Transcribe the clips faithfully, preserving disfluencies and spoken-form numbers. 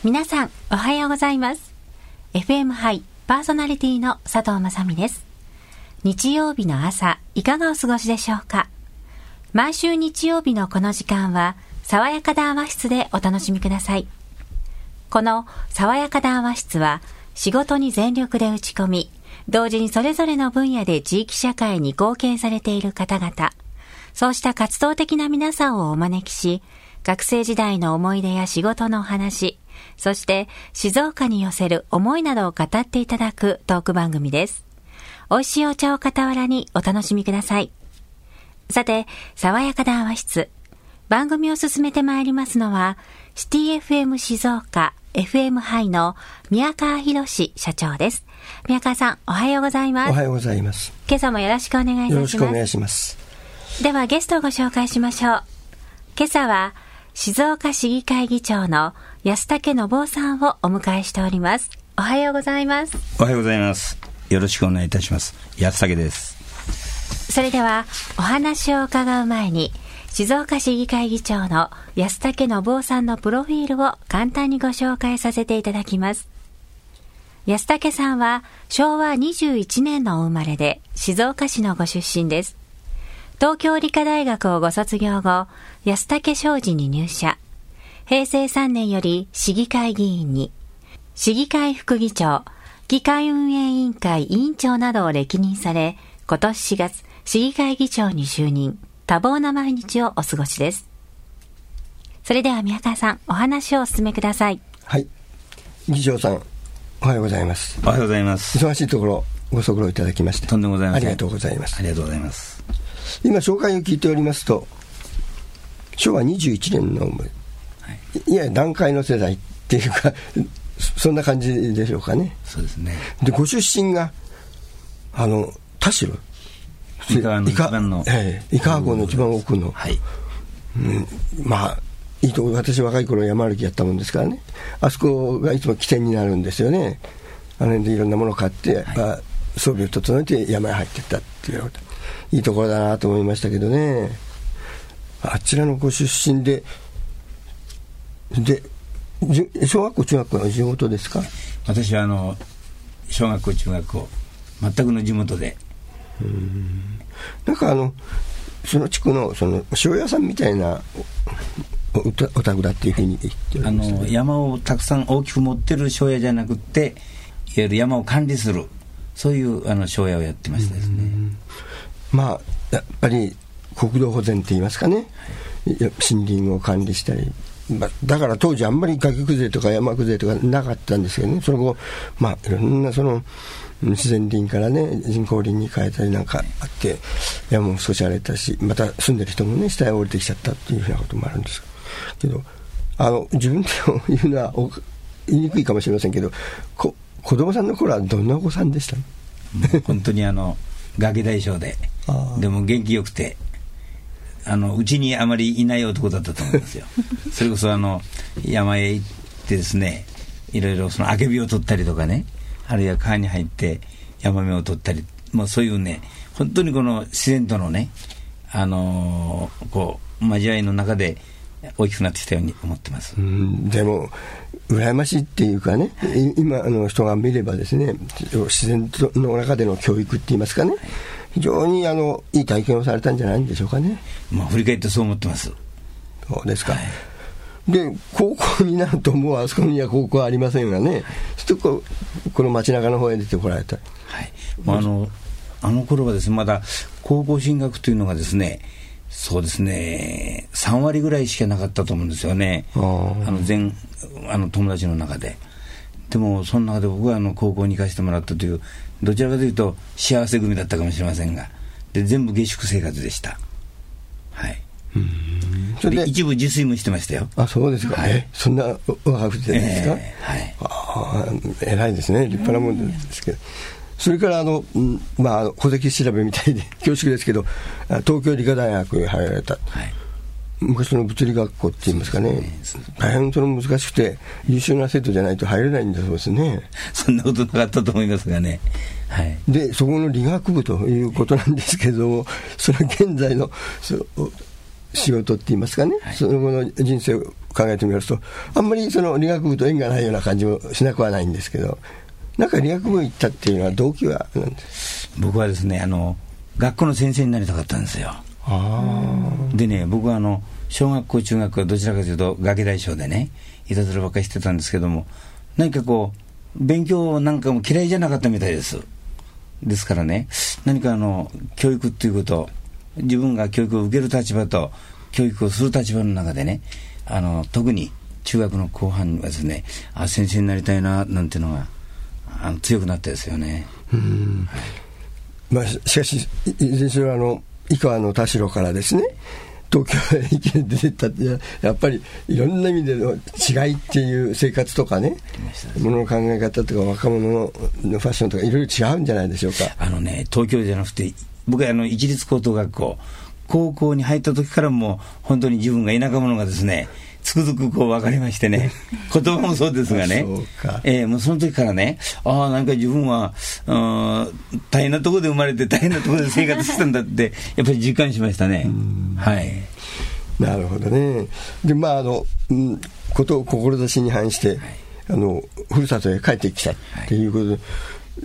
皆さんおはようございます。 エフエム ハイパーソナリティの佐藤正美です。日曜日の朝いかがお過ごしでしょうか。毎週日曜日のこの時間は爽やか談話室でお楽しみください。この爽やか談話室は仕事に全力で打ち込み、同時にそれぞれの分野で地域社会に貢献されている方々、そうした活動的な皆さんをお招きし、学生時代の思い出や仕事の話、そして静岡に寄せる思いなどを語っていただくトーク番組です。美味しいお茶を傍らにお楽しみください。さて、爽やか談話室、番組を進めてまいりますのはシティ エフエム 静岡 エフエム ハイの宮川博社長です。宮川さん、おはようございます。 おはようございます。 今朝もよろしくお願いいたします。 よろしくお願いします。 ではゲストをご紹介しましょう。今朝は静岡市議会議長の安武信夫さんをお迎えしております。おはようございます。 おはようございます。よろしくお願いいたします。安武です。 それではお話を伺う前に、静岡市議会議長の安武信夫さんのプロフィールを簡単にご紹介させていただきます。安武さんはしょうわにじゅういちねんのお生まれで静岡市のご出身です。東京理科大学をご卒業後、安武商事に入社。へいせいさんねんより市議会議員に、市議会副議長、議会運営委員会委員長などを歴任され、今年しがつ、市議会議長に就任。多忙な毎日をお過ごしです。それでは宮川さん、お話をお進めください。 はい。議長さん、おはようございます。 おはようございます。 忙しいところご足労いただきましてとんでもございません。 ありがとうございます。 ありがとうございます。 今紹介を聞いておりますと、しょうわにじゅういちねんの、はい、いや段階の世代っていうかそんな感じでしょうかね。 そうですね。 でご出身があの田代、 井川の一番の、 ええ、井川湖の一番奥の、はい、うん、まあいいとこ、私若い頃山歩きやったもんですからね、あそこがいつも起点になるんですよね。あの辺でいろんなものを買って、はい、あ装備を整えて山へ入っていったっていうこと、いいところだなと思いましたけどね。あちらのご出身でで小学校中学校の地元ですか。 私はあの小学校中学校全くの地元で、 うーん、なんかあのその地区のその塩屋さんみたいなお宅だっていうふうに言っておりました、ね、 あの山をたくさん大きく持ってる庄屋じゃなくて、いわゆる山を管理する、そういうあの庄屋をやってましたですね。 まあやっぱり国土保全って言いますかね、はい、森林を管理したり、まあ、だから当時あんまり崖崩れとか山崩れとかなかったんですけどね。その後、まあ、いろんなその自然林からね人工林に変えたりなんかあって、山も少し荒れたし、また住んでる人もね下へ降りてきちゃったっていうふうなこともあるんですけど、あの自分で言うのは言いにくいかもしれませんけど、こ子供さんの頃はどんなお子さんでしたの？ 本当にあのガキ大将ででも元気よくて、あのうちにあまりいない男だったと思うんですよ。それこそあの山へ行ってですね、いろいろそのあけびを取ったりとかね、あるいは川に入ってヤマメを取ったり、もうそういうね、本当にこの自然とのね、あのー、こう交わりの中で大きくなってきたように思ってます。 うん、でも羨ましいっていうかね、今の人が見ればですね、自然の中での教育って言いますかね、非常にあのいい体験をされたんじゃないんでしょうかね。 まあ、振り返ってそう思ってます。 そうですか、はい、で高校になるともうあそこには高校はありませんがね、ちょっとこうこの街中の方へ出てこられた、はい、 まあ、あのあの頃はですね、まだ高校進学というのがですね、そうですねさんわりぐらいしかなかったと思うんですよね。あの全あの友達の中で。でもその中で僕はあの高校に行かせてもらったという、どちらかというと幸せ組だったかもしれませんが、で全部下宿生活でした。はい。うーん、それで一部自炊もしてましたよ。 あ、そうですか、はい、えそんな若くてですか、 えーはい、 あ偉いですね、立派なもんですけど。それからあの、まあ、戸籍調べみたいで恐縮ですけど、東京理科大学へ入られた、はい、昔の物理学校って言いますかね、ね大変その難しくて優秀な生徒じゃないと入れないんだそうですね。 そんなことなかったと思いますがね、はい、 でそこの理学部ということなんですけども、それ現在のそ仕事って言いますかね、はい、その後の人生を考えてみますと、あんまりその理学部と縁がないような感じもしなくはないんですけど、なんか理学部行ったっていうのは動機は何ですか？ 僕はですね、あの学校の先生になりたかったんですよ。あでね、僕はあの小学校中学校はどちらかというとガキ大将でね、いたずらばっかりしてたんですけども、何かこう勉強なんかも嫌いじゃなかったみたいです。ですからね、何かあの教育っていうこと、自分が教育を受ける立場と教育をする立場の中でね、あの特に中学の後半はですね、あ先生になりたいななんていうのがあの強くなったですよね。うん、 はい、まあ、しかしいずれにしろあの井川の田代からですね、東京へ行き出てったって、やっぱりいろんな意味での違いっていう生活とかね、ものの考え方とか若者のファッションとかいろいろ違うんじゃないでしょうか。 あのね、東京じゃなくて僕はあの一律高等学校高校に入った時からもう本当に自分が田舎者がですねつくづくこう分かりましてね、言葉もそうですがねえー、もうその時からね、ああなんか自分は大変なところで生まれて大変なところで生活してたんだってやっぱり実感しましたね。はい、 なるほどね。でまああの、うん、ことを志に反して、はい、あのふるさとへ帰ってきたっていうことで、はい、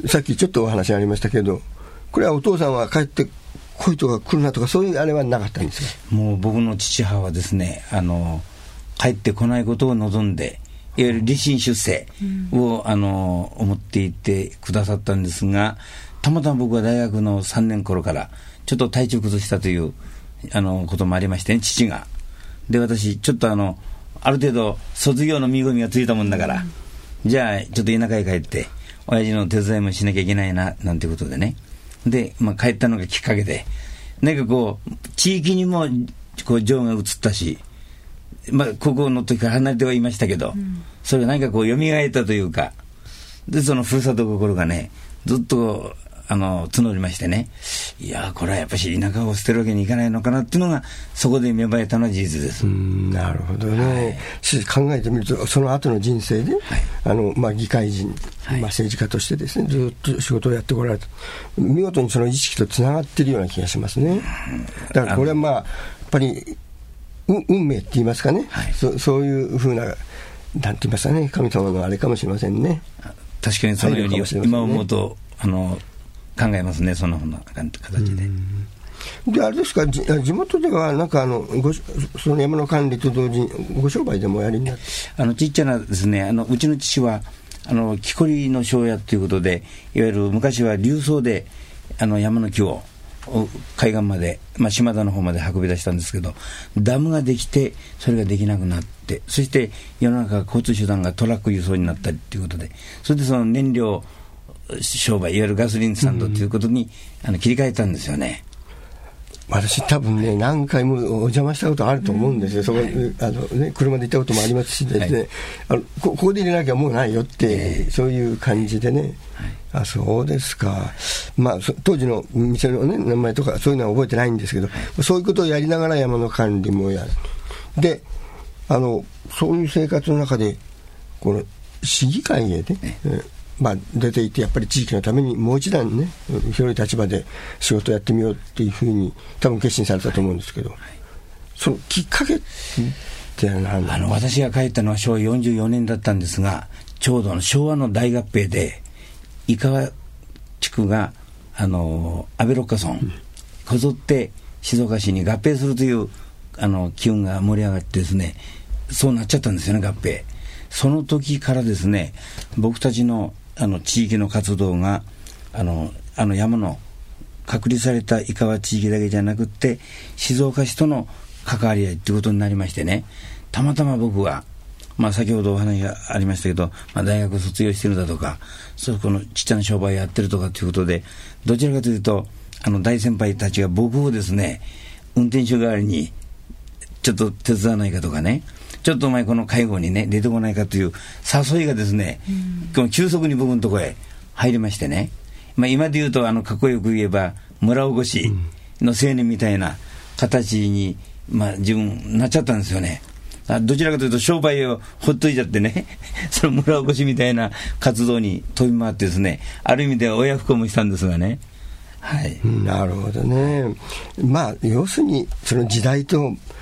さっきちょっとお話ありましたけど、これはお父さんは帰って来いとか来るなとかそういうあれはなかったんですか？ もう僕の父母はですね、あの帰ってこないことを望んで、いわゆる立身出世を、うん、あの思っていてくださったんですが、たまたま僕は大学のさんねん頃からちょっと体調崩したというあのこともありましてね、父が。で私ちょっとあのある程度卒業の見込みがついたもんだから、うん、じゃあちょっと田舎へ帰って親父の手伝いもしなきゃいけないななんていうことでね、で、まあ、帰ったのがきっかけで、なんかこう地域にもこう情が移ったし、まあ、高校の時から離れてはいましたけど、うん、それが何かこう蘇ったというか、でそのふるさと心がねずっとあの募りましてね、いやこれはやっぱり田舎を捨てるわけにいかないのかなっていうのがそこで芽生えたのは事実です。 うん、なるほどね、はい、考えてみるとその後の人生で、はい、あのまあ、議会人、はい、まあ、政治家としてですねずっと仕事をやってこられた、見事にその意識とつながっているような気がしますね。だからこれはまあやっぱり運命って言いますかね、はい、そ, そういうふうななんて言いますかね、神様のあれかもしれませんね。 確かにそのように今思うと、あの考えますね、そのような形で。 であれですか、地元ではなんかあのごその山の管理と同時にご商売でもやりになって、 あのちっちゃなですね、あのうちの父はあの木こりの商屋ということで、いわゆる昔は流装であの山の木を海岸まで、まあ、島田の方まで運び出したんですけど、ダムができてそれができなくなって、そして世の中交通手段がトラック輸送になったりということで、それでその燃料商売、いわゆるガソリンスタンドということに、うん、あの切り替えたんですよね。 私多分ね何回もお邪魔したことあると思うんですよ、うん、そこ、はい、あのね、車で行ったこともありますしですね、はい、あの こ, ここで入れなきゃもうないよって、えー、そういう感じでね、はい、あそうですか、まあ、当時の店の、ね、名前とかそういうのは覚えてないんですけど、はい、そういうことをやりながら山の管理もやる。であのそういう生活の中でこの市議会へね、えまあ、出ていてやっぱり地域のためにもう一段ね広い立場で仕事をやってみようっていうふうに多分決心されたと思うんですけど、はい、そのきっかけって何なんですか？ あの私が帰ったのはしょうわよんじゅうよねんだったんですが、ちょうどの昭和の大合併で井川地区があの安倍六花村こぞって静岡市に合併するというあの機運が盛り上がってですね、そうなっちゃったんですよね、合併。その時からですね、僕たちのあの地域の活動があのあの山の隔離された井川地域だけじゃなくって静岡市との関わり合いということになりましてね、たまたま僕は、まあ、先ほどお話がありましたけど、まあ、大学卒業してるだとか、そこのちっちゃな商売やってるとかということで、どちらかというとあの大先輩たちが僕をですね運転手代わりにちょっと手伝わないかとかね、ちょっとお前この介護にね出てこないかという誘いがですね、うん、急速に僕のところへ入りましてね、まあ、今で言うとあのかっこよく言えば村おこしの青年みたいな形に、まあ、自分なっちゃったんですよね。どちらかというと商売をほっといちゃってねその村おこしみたいな活動に飛び回ってですね、ある意味では親不孝もしたんですがね、はい、 なるほどね。まあ要するにその時代と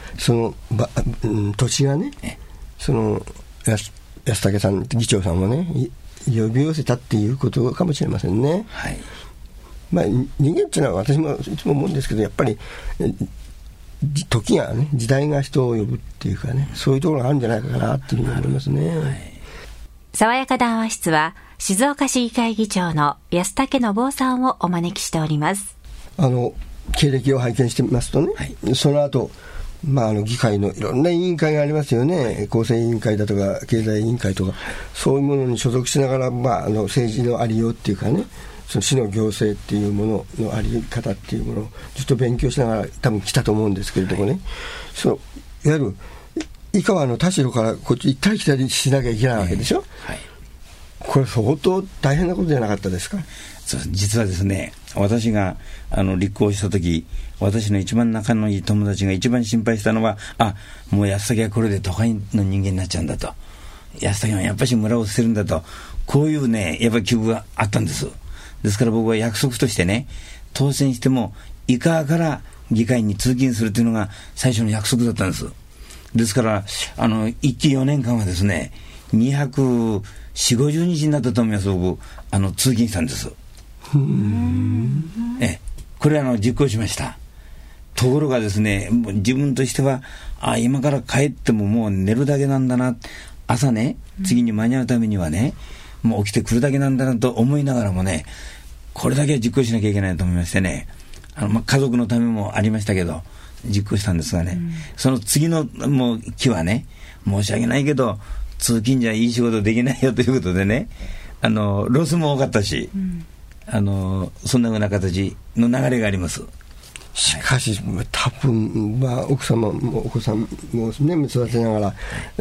そのば、うん、土地がね、その安安武さん議長さんもね呼び寄せたっていうことかもしれませんね。 はい。 まあ、人間っていうのは私もいつも思うんですけど、やっぱり時がね、時代が人を呼ぶっていうかね、そういうところがあるんじゃないかなっていうふうに思いますね。はい、 爽やか談話室は静岡市議会議長の安武信夫さんをお招きしております。 あの経歴を拝見してみますとね、はい、その後、まあ、あの議会のいろんな委員会がありますよね、はい、厚生委員会だとか経済委員会とか、そういうものに所属しながら、まあ、あの政治のありようっていうかね、その市の行政っていうもののあり方っていうものをずっと勉強しながら多分来たと思うんですけれどもね、はい、そのいわゆる井川の田代からこっち行ったり来たりしなきゃいけないわけでしょ、はい、これ相当大変なことじゃなかったですか。 そう、実はですね、私があの立候補した時、私の一番仲のいい友達が一番心配したのは、あ、もう安武はこれで都会の人間になっちゃうんだと、安武はやっぱし村を捨てるんだと、こういうねやっぱり記憶があったんです。ですから僕は約束としてね、当選しても井川から議会に通勤するというのが最初の約束だったんです。ですからあのいっきよねんかんはですね、にひゃくよんじゅう、ごじゅうにちになったと思います。僕あの通勤したんです。うーん、えこれはあの実行しました。ところがですね、もう自分としては、あ、今から帰ってももう寝るだけなんだな、朝ね次に間に合うためにはね、もう起きてくるだけなんだなと思いながらもね、これだけは実行しなきゃいけないと思いましてね、あの、まあ、家族のためもありましたけど実行したんですがね、うん、その次のもう期はね、申し訳ないけど通勤じゃいい仕事できないよということでね、あのロスも多かったし、うん、あのそんなような形の流れがあります。 しかし、はい、多分、まあ、奥様もお子さんも、ね、育てながら、はい、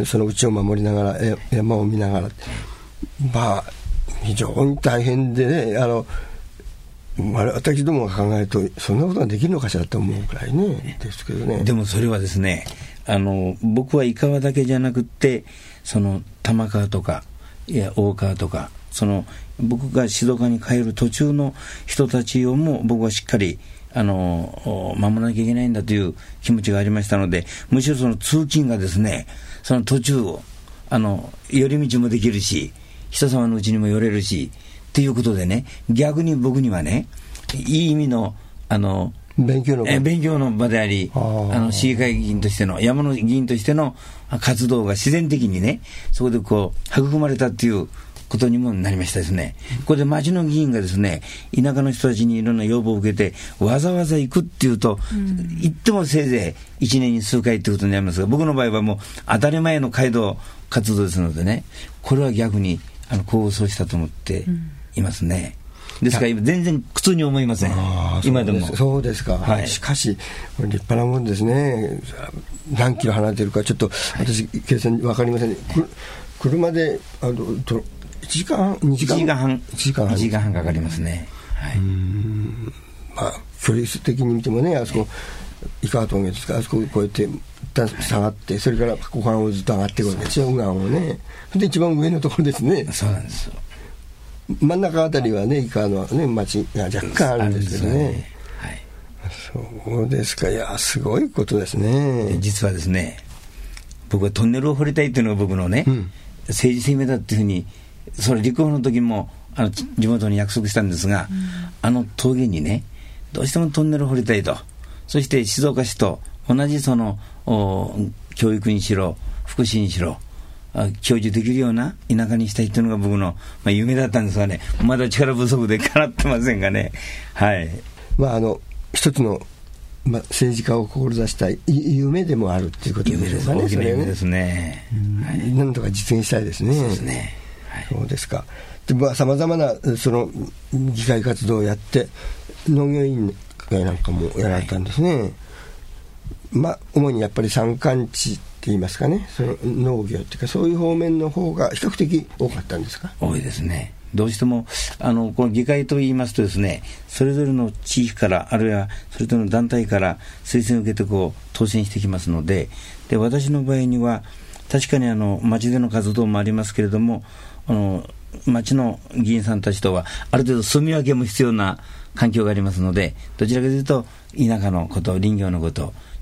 その家を守りながら山を見ながら、まあ非常に大変でね、あの私どもが考えるとそんなことができるのかしらと思うくらいねですけどね。 でもそれはですね、あの僕は井川だけじゃなくってその玉川とかいや大川とか、その僕が静岡に帰る途中の人たちをも僕はしっかりあの守らなきゃいけないんだという気持ちがありましたので、むしろその通勤がですね、その途中をあの寄り道もできるし、人様のうちにも寄れるしっていうことでね、逆に僕にはね、いい意味のあの勉強の場え勉強の場であり、あの市議会議員としての山の議員としての活動が自然的にね、そこでこう育まれたっていうことにもなりましたですね。これで町の議員がですね、田舎の人たちにいろんな要望を受けてわざわざ行くっていうと、うん、行ってもせいぜいいちねんに数回っていうことになりますが、僕の場合はもう当たり前の街道活動ですのでね、これは逆にあの功を奏したと思っていますね。うん、ですから今全然苦痛に思いません。今でも。 そうですか。はい、しかしこれ立派なもんですね。何キロ離れてるかちょっと私計算分かりませんね。車であのといちじかんはんにじかんいちじかんはんいちじかんはんいちじかんはんかかりますね。はい、うーん、 まあ距離的に見てもね、あそこ井川峠ですか、あそこを越えて一旦下がって、それから湖畔をずっと上がっていくわけですよ、右岸をね。で一番上のところですね。 そうなんですよ。 真ん中あたりはね、井川の、ね、町が若干あるんですけどね。はい、そうですか。いやすごいことですね。 実はですね、僕はトンネルを掘りたいっていうのが僕のね、うん、政治生命だっていうふうに、それ立候補の時もあの地元に約束したんですが、うん、あの峠にねどうしてもトンネルを掘りたいと。そして静岡市と同じその教育にしろ福祉にしろ享受できるような田舎にしたいというのが僕の、まあ、夢だったんですがね、まだ力不足で叶ってませんがね。はい。 まああの一つの、まあ、政治家を志したい夢でもあるっていうことでしょうかね。 大きな夢ですね。 はい、なんとか実現したいですね。 そうですね。はい、 そうですか。で、まあ、様々なその議会活動をやって農業委員会なんかもやられたんですね。はい、まあ主にやっぱり山間地って言いますかね、その農業っていうかそういう方面の方が比較的多かったんですか。 多いですね。どうしてもあのこの議会といいますとですね、それぞれの地域からあるいはそれぞれの団体から推薦を受けてこう当選してきますので、で私の場合には確かにあの町での活動もありますけれども、あの町の議員さんたちとはある程度住み分けも必要な環境がありますので、どちらかというと田舎のこと、林業のこと、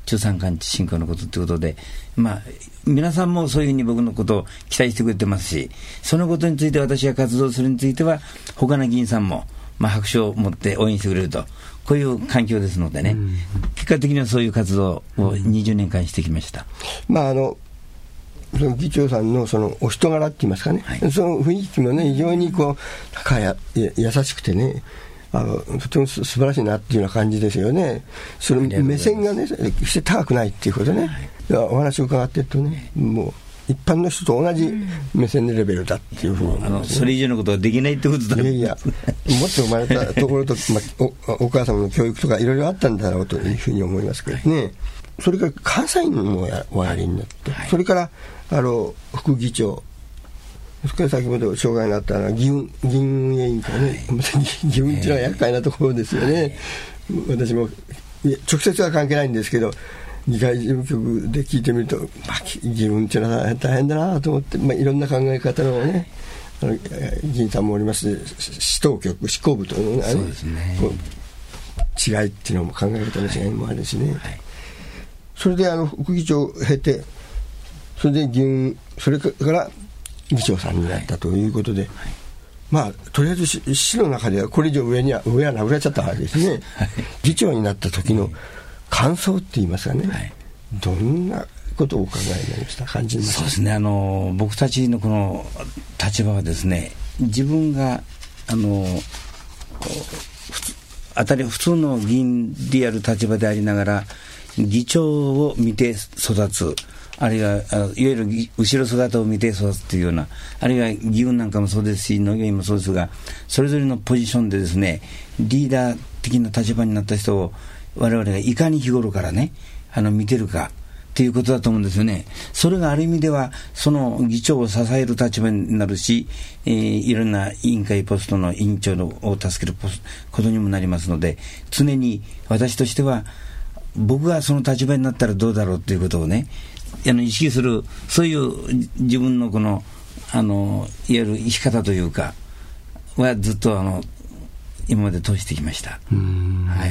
中山間地振興のことということで、まあ、皆さんもそういうふうに僕のことを期待してくれてますし、そのことについて私が活動するについては他の議員さんも、まあ、拍手を持って応援してくれると、こういう環境ですのでね、うん、結果的にはそういう活動をにじゅうねんかんしてきました。 まああのその議長さんのそのお人柄って言いますかね、はい、その雰囲気もね非常にこうなんかやや優しくてね、あのとても素晴らしいなっていうような感じですよね。その目線がね決して高くないっていうことね、はい、お話を伺ってるとね、もう一般の人と同じ目線のレベルだっていうふうに、ね、 あのそれ以上のことはできないってことだ。 いやいやもっと生まれたところと、まあ、お, お母様の教育とかいろいろあったんだろうというふうに思いますけどね、はい、それから関西にもおやりになって、はい、それからあの副議長、それから先ほど障害になった議運議運営委員会ね、はい、議運っていうのは厄介なところですよね、はい、私も直接は関係ないんですけど議会事務局で聞いてみると、まあ、議運っていうのは大変だなと思って、まあ、いろんな考え方のね、あの議員さんもおりますし、市当局、市公部というのがね、そうですね、こう違いっていうのも考え方の違いもあるしね、はいはい、それであの副議長を経て、それで議運、それから議長さんになったということで、はいはい、まあとりあえず市の中ではこれ以上上には上はなくなっちゃったわけですね、はい、議長になった時の感想って言いますかね、はい、どんなことをお考えになりました？感じました？ そうですね、あの僕たちのこの立場はですね、自分があの当たり普通の議員である立場でありながら議長を見て育つ、あるいはいわゆる後ろ姿を見て育つというような、あるいは議運なんかもそうですし農業員もそうですが、それぞれのポジションでですねリーダー的な立場になった人を我々がいかに日頃からねあの見てるかということだと思うんですよね。それがある意味ではその議長を支える立場になるし、えー、いろんな委員会ポストの委員長を助けるポスことにもなりますので、常に私としては僕がその立場になったらどうだろうということをねあの意識する、そういう自分のこのあのいわゆる生き方というかはずっとあの今まで通してきました。 うーん、はい、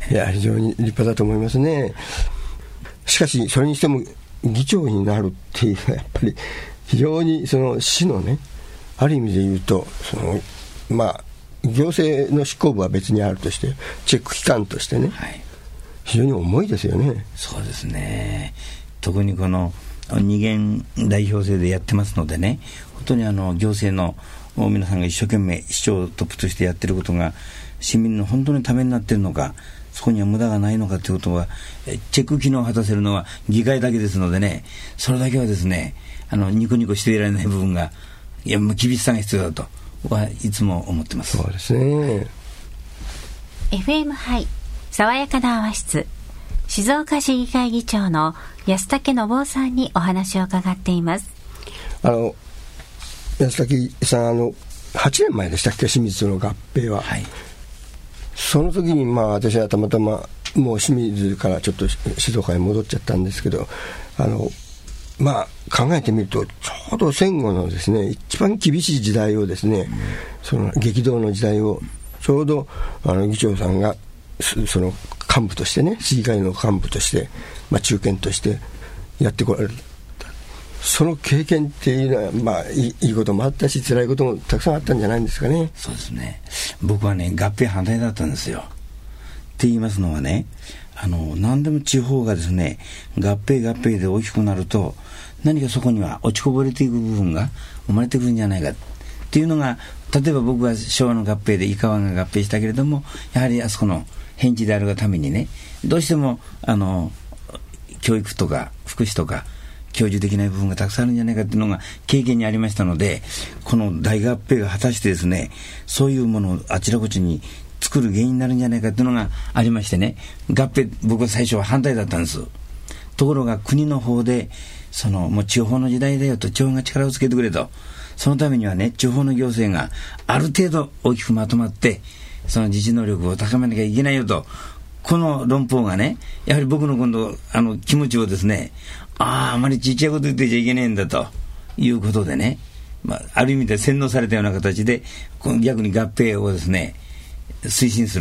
いや非常に立派だと思いますね。しかしそれにしても議長になるっていうのはやっぱり非常にその市のねある意味で言うとそのまあ行政の執行部は別にあるとしてチェック機関としてね、はい、非常に重いですよね。 そうですね、特にこの二元代表制でやってますのでね、本当にあの行政の皆さんが一生懸命市長トップとしてやってることが市民の本当にためになっているのか、そこには無駄がないのかということはチェック機能を果たせるのは議会だけですのでね、それだけはですねあのニコニコしていられない部分がいや厳しさが必要だとはいつも思ってます。 そうですね。 エフエム ハイ爽やかな泡室、静岡市議会議長の安武信夫さんにお話を伺っています。 あの安武さん、あのはちねんまえでしたっけ、清水との合併は、はい、その時にまあ私はたまたまもう清水からちょっと静岡に戻っちゃったんですけど、あのまあ考えてみるとちょうど戦後のですね一番厳しい時代をですね、うん、その激動の時代をちょうどあの議長さんがその幹部としてね、市議会の幹部として、まあ、中堅としてやってこられる、その経験っていうのは、まあ、いい、いいこともあったし辛いこともたくさんあったんじゃないんですかね。 そうですね、僕はね合併反対だったんですよ。って言いますのはね、あの何でも地方がですね合併合併で大きくなると何かそこには落ちこぼれていく部分が生まれてくるんじゃないかっていうのが、例えば僕は昭和の合併で井川が合併したけれども、やはりあそこの返事であるがためにね、どうしてもあの教育とか福祉とか享受できない部分がたくさんあるんじゃないかっていうのが経験にありましたので、この大合併が果たしてですねそういうものをあちらこちに作る原因になるんじゃないかっていうのがありましてね、合併僕は最初は反対だったんです。ところが国の方でそのもう地方の時代だよと、地方が力をつけてくれと、そのためにはね地方の行政がある程度大きくまとまってその自治能力を高めなきゃいけないよと、この論法がねやはり僕の今度あの気持ちをですね、あああまりちっちゃいこと言ってちゃいけないんだということでね、まあ、ある意味で洗脳されたような形で逆に合併をですね推進する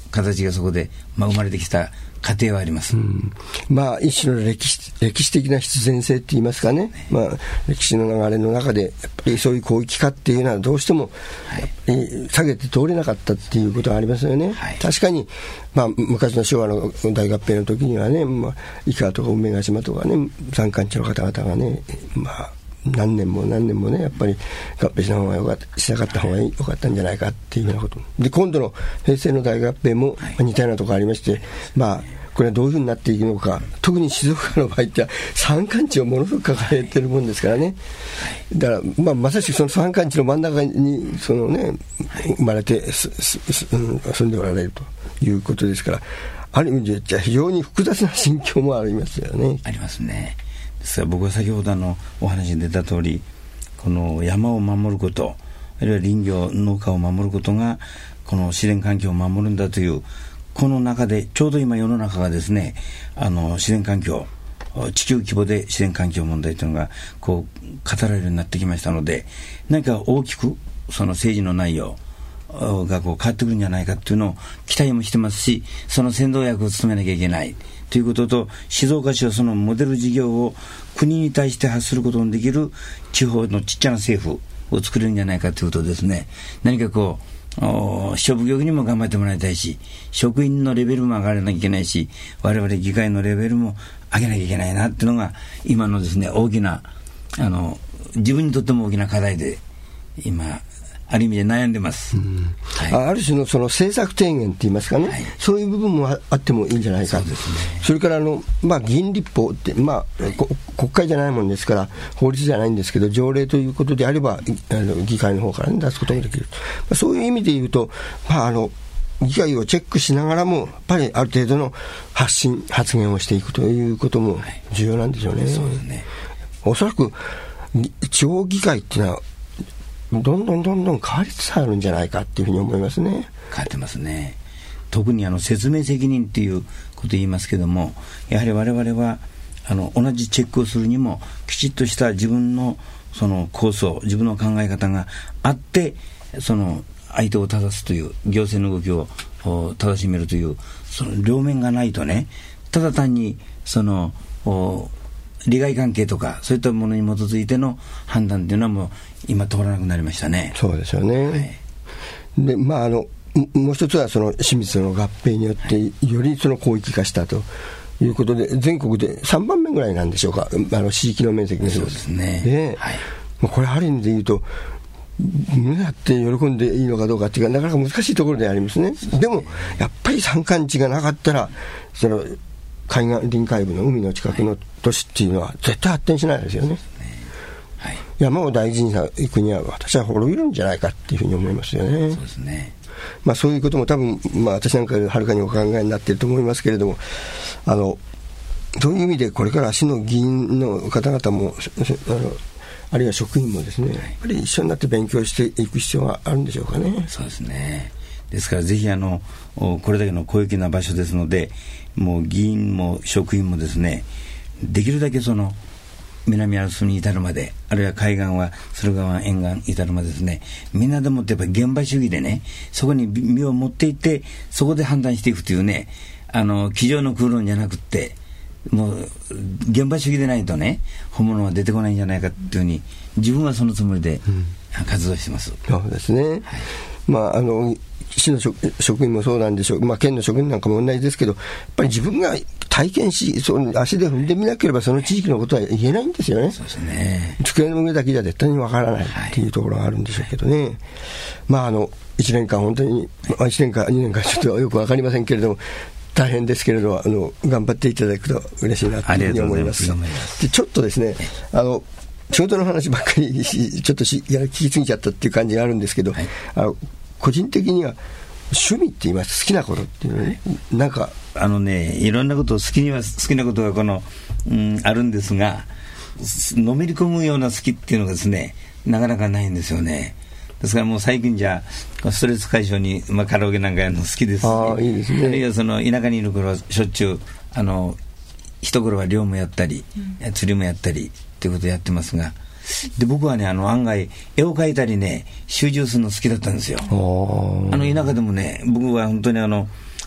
形がそこで、まあ、生まれてきた過程はあります、うん、 まあ、一種の歴史、歴史的な必然性って言いますかね、まあ、歴史の流れの中でやっぱりそういう広域化っていうのはどうしても、はい、下げて通れなかったっていうことがありますよね、はい、確かに、まあ、昔の昭和の大合併の時にはね、まあ、井川とか梅ヶ島とかね、山間地の方々がね、まあ何年も何年もね、やっぱり合併しな方がよかった、しなかった方がよかったんじゃないかっていうようなことで、今度の平成の大合併も似たようなところありまして、はい、まあこれはどういうふうになっていくのか、特に静岡の場合って山間地をものすごく抱えてるもんですからね、だから、まあ、まさしくその山間地の真ん中にその、ね、生まれてすすす、うん、住んでおられるということですから、ある意味で非常に複雑な心境もありますよね。 ありますね。ですから僕は先ほどのお話に出た通り、この山を守ること、あるいは林業農家を守ることがこの自然環境を守るんだという、この中でちょうど今世の中がですね、あの自然環境、地球規模で自然環境問題というのがこう語られるようになってきましたので、何か大きくその政治の内容がこう変わってくるんじゃないかというのを期待もしてますし、その先導役を務めなきゃいけないということと、静岡市はそのモデル事業を国に対して発することのできる地方のちっちゃな政府を作れるんじゃないかということですね。何かこう職業にも頑張ってもらいたいし、職員のレベルも上がらなきゃいけないし、我々議会のレベルも上げなきゃいけないなっていうのが今のですね、大きなあの自分にとっても大きな課題で今ある意味で悩んでます、うんはい、 ある種のその政策提言って言いますかね、はい、そういう部分も あ, あってもいいんじゃないか。そうですね。それからあの、まあ、議員立法って、まあはい、国会じゃないもんですから法律じゃないんですけど、条例ということであればあの議会の方から、ね、出すこともできる、はいまあ、そういう意味で言うと、まあ、あの議会をチェックしながらもやっぱりある程度の発信発言をしていくということも重要なんでしょうね、はい、そうですね。おそらく地方議会っていうのはどんどんどんどん変わりつつあるんじゃないかっていうふうに思いますね。 変わってますね。特にあの説明責任っていうことを言いますけども、やはり我々はあの同じチェックをするにもきちっとした自分のその構想、自分の考え方があって、その相手を正すという行政の動きを正しめるというその両面がないとね、ただ単にその利害関係とかそういったものに基づいての判断というのはもう今通らなくなりましたね。 そうですよね、はい、でまああのもう一つはその清水の合併によってよりその広域化したということで、全国でさんばんめぐらいなんでしょうか、あの地域の面積のそうですね、 で、はい、これある意味で言うと胸やって喜んでいいのかどうかっていうか、なかなか難しいところでありますね。でもやっぱり山間地がなかったらその海岸臨海部の海の近くの都市っていうのは絶対発展しないですよね、はい、山を大事に行くには私は滅びるんじゃないかっていうふうに思いますよね。 そうですね。 まあ、そういうことも多分、まあ、私なんかよりはるかにお考えになっていると思いますけれども、あのそういう意味でこれから市の議員の方々もあのあるいは職員もですね、やっぱり一緒になって勉強していく必要があるんでしょうかね。 そうですね。ですからぜひあのこれだけの広域な場所ですので、もう議員も職員もですね、できるだけその南アルプスに至るまで、あるいは海岸は駿河湾沿岸至るまでですね、みんなでもってやっぱり現場主義でね、そこに身を持っていってそこで判断していくというね、あの机上の空論じゃなくって、もう現場主義でないとね、本物は出てこないんじゃないかっていうふうに自分はそのつもりで活動してます、 うん、そうですね、はい、まああの市の 職, 職員もそうなんでしょう、まあ、県の職員なんかも同じですけど、やっぱり自分が体験し、その足で踏んでみなければその地域のことは言えないんですよね。 そうですね。 机の上だけじゃ絶対にわからないっていうところがあるんでしょうけどね、はい、まああのいちねんかん本当に、まあ、いちねんかにねんかちょっとよくわかりませんけれども、大変ですけれど、あの頑張っていただくと嬉しいなというふうに思います。でちょっとですね、あの仕事の話ばっかりしちょっとしや聞きすぎちゃったっていう感じがあるんですけど、はい、あの個人的には趣味って言います、好きなことっていうのね、なんかあのね、いろんなことを好きには好きなことがこの、うん、あるんですが、のめり込むような好きっていうのがですね、なかなかないんですよね。ですからもう最近じゃストレス解消に、まあ、カラオケなんかやるの好きですし、 ああ、いいですね、 あるいはその田舎にいる頃はしょっちゅうあの一頃は漁もやったり、うん、釣りもやったりっていうことをやってますが、で僕はね、あの案外絵を描いたりね、習字をするの好きだったんですよ。あの田舎でもね、僕は本当にあの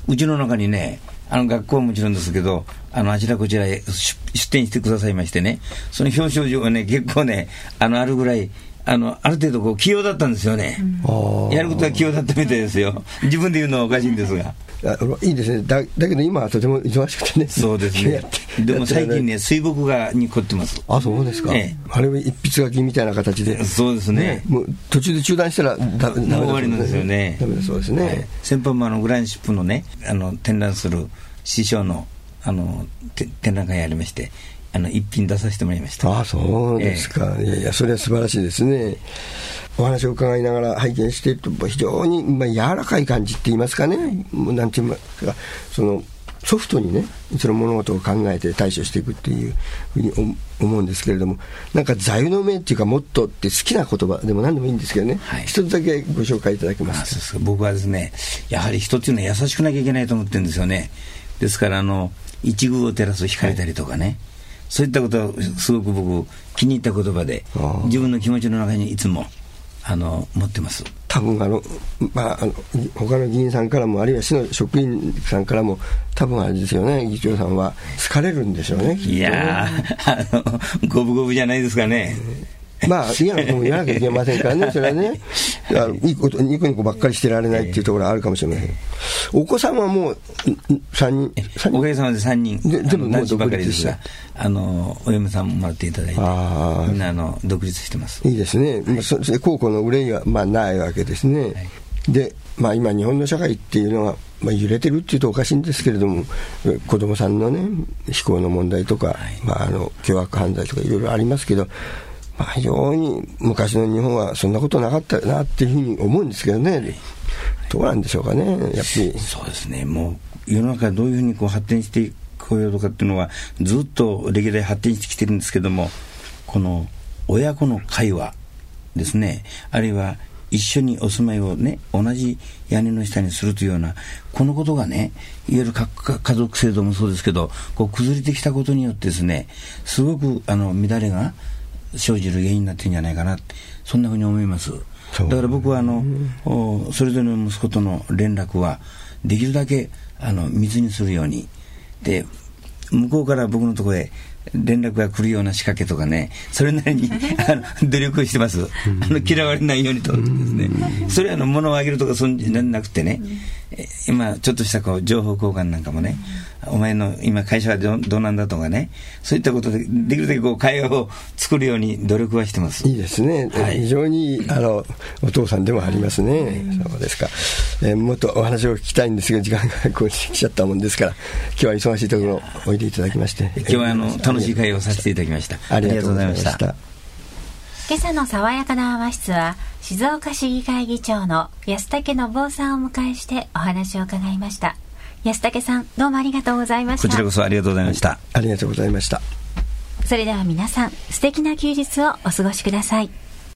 うちの中にね、あの学校はもちろんですけど、あのあちらこちらへ出展してくださいましてね、その表彰状がね結構ね あのあるぐらい、あのある程度こう器用だったんですよね、うん、やることは器用だったみたいですよ。自分で言うのはおかしいんですが。 いいですね。だ, だけど今はとても忙しくてね。 そうですね。でも最近ね、水墨画に凝ってます。 あ、そうですか。ええ、あれは一筆書きみたいな形で。 そうですね。 ね、もう途中で中断したらだだめだ終わりなんですよね。 ダメだそうですね。はい、 先般もあのグランシップのね、あの展覧する師匠のあの展覧会やりまして、あの一品出させてもらいました。 あ、そうですか。ええ、いやいや、それは素晴らしいですね。お話を伺いながら拝見していると、非常に、まあ、柔らかい感じって言いますかね、なんて言いますか、そのソフトにね、その物事を考えて対処していくっていうふうに思うんですけれども、なんか座右の銘っていうか、モットーって好きな言葉でも何でもいいんですけどね、はい、一つだけご紹介いただけますか。 そうですか。僕はですね、やはり人っていうのは優しくなきゃいけないと思ってるんですよね。ですから、あの一宮を照らす光たりとかね、はい、そういったことはすごく僕気に入った言葉で、自分の気持ちの中にいつもあの持ってます。 多分あの、まあ、あの他の議員さんからも、あるいは市の職員さんからも、多分あれですよね、議長さんは好かれるんでしょうね。 いやー、あの五分五分じゃないですかね。 まあ嫌なことも言わなきゃいけませんからね、それはね、あのいいことニコニコばっかりしてられないっていうところはあるかもしれません。お子さんはもうさんにん、 おかげさまでさんにん、 で全部もう独立ですが、あのお嫁さんももらっていただいて、みんなあの独立してます。 いいですね。はい、そそ孝行の憂いはまあないわけですね。はい、で、まあ、今日本の社会っていうのは、まあ、揺れてるっていうとおかしいんですけれども、子どもさんのね非行の問題とか、はい、まあ、あの凶悪犯罪とかいろいろありますけど、まあ、非常に昔の日本はそんなことなかったなっていうふうに思うんですけどね、はい、どうなんでしょうかね。やっぱりそうですね。もう世の中がどういうふうにこう発展してこようとかっていうのはずっと歴代発展してきてるんですけども、この親子の会話ですね、あるいは一緒にお住まいをね同じ屋根の下にするというようなこのことがね、いわゆる家族制度もそうですけど、こう崩れてきたことによってですね、すごくあの乱れが生じる原因になってるんじゃないかな、そんなふうに思います。だから僕はあのそれぞれの息子との連絡はできるだけあの密にするようにで、向こうから僕のところへ連絡が来るような仕掛けとかね、それなりにあの努力をしてます。あの嫌われないようにとですね。それはあの物をあげるとかそんじゃなくてね、今ちょっとしたこう情報交換なんかもね、お前の今会社は ど, どうなんだとかね、そういったことでできるだけこう会話を作るように努力はしてます。 いいですね。はい、非常にあのお父さんでもありますね。そうですか。えー、もっとお話を聞きたいんですが時間がこう来ちゃったもんですから、今日は忙しいところおいでいただきまして、 今日はあの楽しい会をさせていただきました。 ありがとうございました。 今朝の爽やかな話室は静岡市議会議長の安武信夫さんをお迎えしてお話を伺いました。安武さん、どうもありがとうございました。 こちらこそありがとうございました。 ありがとうございました。 それでは皆さん、素敵な休日をお過ごしください。